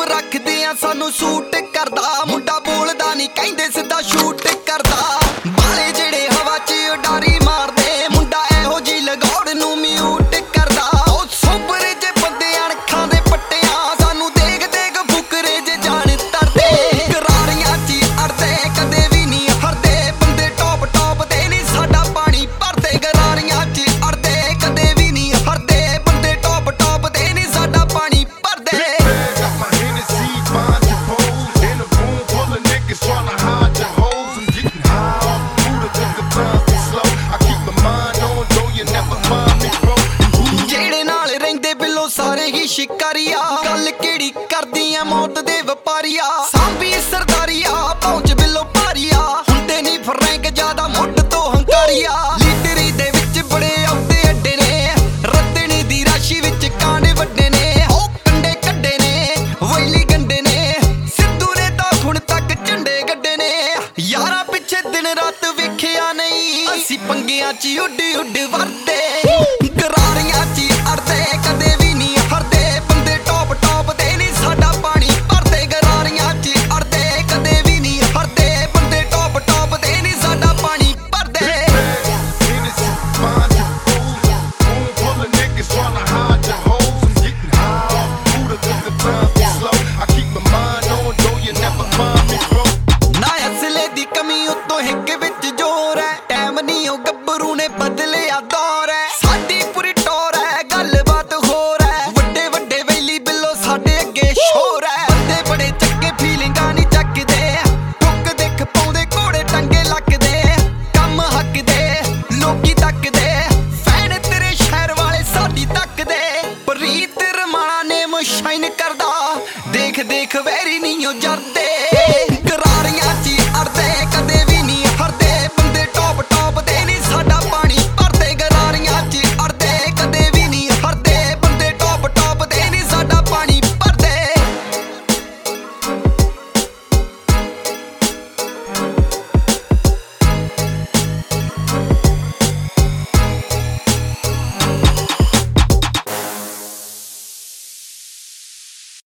ਰੱਖਦੇ ਆ ਸਾਨੂੰ ਸੂਟ ਕਰਦਾ ਮੁੰਡਾ ਬੋਲਦਾ ਨਹੀਂ ਕਹਿੰਦੇ ਸਿੱਧਾ ਸ਼ੂਟ ਕਰਦਾ ਬਾਲੇ ਜਿਹੜੇ ਹਵਾ 'ਚ ਉਡਾਰੀ ਮਾਰਦੇ ਮੁੰਡਾ ਇਹੋ ਜੀ ਲਗੌੜ ਨੂੰ ਮਿਊਟ ਕਰਦਾ ਉਹ ਸੋਬਰੇ ਜੇ ਬੰਦੇ ਅਣਖਾਂ ਦੇ ਪੱਟਿਆਂ ਸਾਨੂੰ ਦੇਖ ਦੇਖ ਫੁਕਰੇ ਜੇ ਜਾਣ ਤਰਦੇ ਗਰਾਰੀਆਂ 'ਚ ਅੜਦੇ ਕਦੇ ਵੀ ਨਹੀਂ ਹਰਦੇ ਬੰਦੇ ਟੌਪ ਟੌਪ ਤੇ ਨਹੀਂ ਸਾਡਾ ਪਾਣੀ ਭਰਦੇ ਗਰਾਰੀਆਂ 'ਚ ਅੜਦੇ ਕਦੇ ਵੀ ਨਹੀਂ ਹਰਦੇ ਬੰਦੇ ਟੌਪ ਟੌਪ ਤੇ ਨਹੀਂ ਸਾਡਾ ਪਾਣੀ ਭਰਦੇ ਜਿਹੜੇ ਨਾਲ ਰਹਿੰਦੇ ਬਿੱਲੋ ਸਾਰੇ ਹੀ ਸ਼ਿਕਾਰੀਆ ਗੱਲ ਕਿਹੜੀ ਕਰਦੀ ਆ ਮੌਤ ਦੇ ਵਪਾਰੀਆ ਸਾਂਭੀ ਸਰਦਾਰੀਆ ਪਹੁੰਚ ਬਿੱਲੋ ਭਾਰੀਆ ਹੁੰਦੇ ਨਹੀਂ ਫਰੈਂਕ ਜ਼ਿਆਦਾ ਮੁੱਢ ਤੋਂ ਹੰਕਾਰੀਆ ਲੀਡਰੀ ਦੇ ਵਿੱਚ ਬੜੇ ਆਉਂਦੇ ਅੱਡੇ ਨੇ ਰੱਤਣੀ ਦੀ ਰਾਸ਼ੀ ਵਿੱਚ ਕਾਂਡ ਵੱਡੇ ਨੇ ਉਹ ਕੰਡੇ ਕੱਢੇ ਨੇ ਵੈਲੀ ਗੰਡੇ ਨੇ ਸਿੱਧੂ ਨੇ ਤਾਂ ਹੁਣ ਤੱਕ ਝੰਡੇ ਗੱਡੇ ਨੇ ਯਾਰਾਂ ਪਿੱਛੇ ਦਿਨ ਰਾਤ ਵੇਖਿਆ ਨਹੀਂ ਅਸੀਂ ਪੰਗਿਆਂ 'ਚ ਉੱਡ ਉੱਡ